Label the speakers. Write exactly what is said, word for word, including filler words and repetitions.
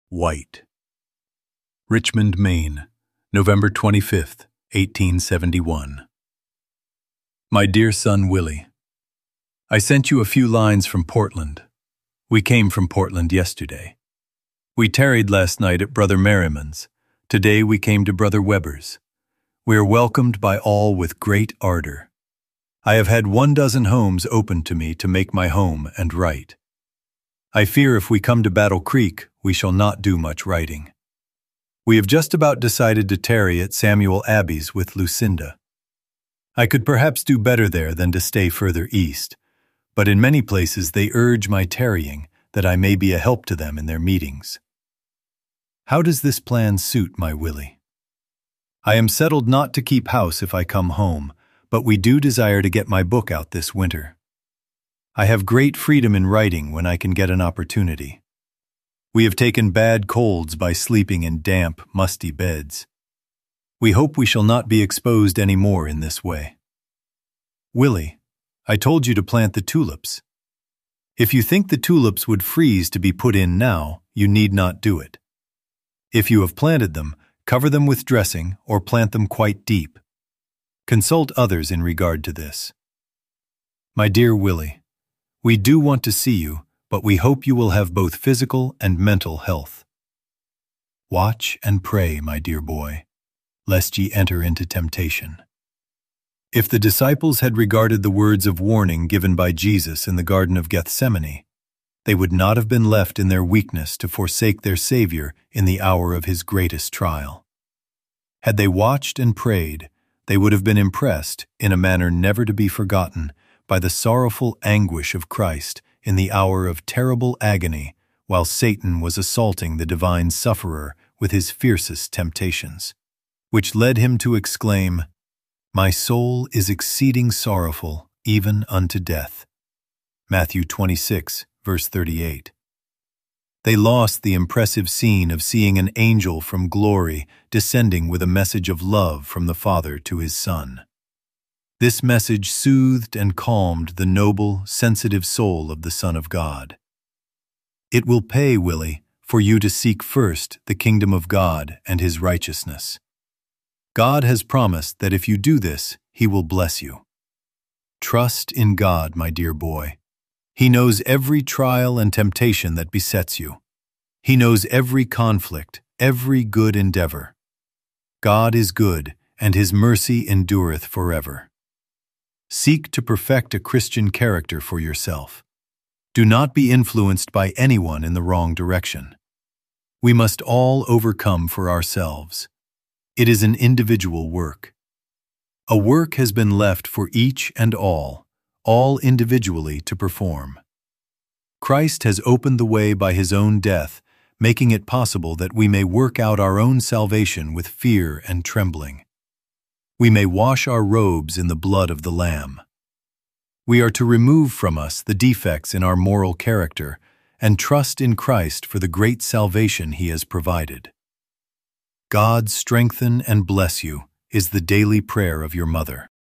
Speaker 1: White. Richmond, Maine, November twenty-fifth, eighteen seventy-one. My dear son Willie, I sent you a few lines from Portland. We came from Portland yesterday. We tarried last night at Brother Merriman's. Today we came to Brother Weber's. We are welcomed by all with great ardor. I have had one dozen homes opened to me to make my home and write. I fear if we come to Battle Creek, we shall not do much writing. We have just about decided to tarry at Samuel Abbey's with Lucinda. I could perhaps do better there than to stay further east, but in many places they urge my tarrying that I may be a help to them in their meetings. How does this plan suit my Willie? I am settled not to keep house if I come home, but we do desire to get my book out this winter. I have great freedom in writing when I can get an opportunity. We have taken bad colds by sleeping in damp, musty beds. We hope we shall not be exposed any more in this way. Willie, I told you to plant the tulips. If you think the tulips would freeze to be put in now, you need not do it. If you have planted them, cover them with dressing or plant them quite deep. Consult others in regard to this. My dear Willie, we do want to see you, but we hope you will have both physical and mental health. Watch and pray, my dear boy, lest ye enter into temptation. If the disciples had regarded the words of warning given by Jesus in the Garden of Gethsemane, they would not have been left in their weakness to forsake their Savior in the hour of his greatest trial. Had they watched and prayed, they would have been impressed, in a manner never to be forgotten, by the sorrowful anguish of Christ in the hour of terrible agony while Satan was assaulting the divine sufferer with his fiercest temptations, which led him to exclaim, "My soul is exceeding sorrowful, even unto death." Matthew twenty-six, verse thirty-eight. They lost the impressive scene of seeing an angel from glory descending with a message of love from the Father to his Son. This message soothed and calmed the noble, sensitive soul of the Son of God. It will pay, Willie, for you to seek first the kingdom of God and his righteousness. God has promised that if you do this, he will bless you. Trust in God, my dear boy. He knows every trial and temptation that besets you. He knows every conflict, every good endeavor. God is good, and his mercy endureth forever. Seek to perfect a Christian character for yourself. Do not be influenced by anyone in the wrong direction. We must all overcome for ourselves. It is an individual work. A work has been left for each and all, all individually to perform. Christ has opened the way by his own death, making it possible that we may work out our own salvation with fear and trembling. We may wash our robes in the blood of the Lamb. We are to remove from us the defects in our moral character and trust in Christ for the great salvation he has provided. God strengthen and bless you is the daily prayer of your mother.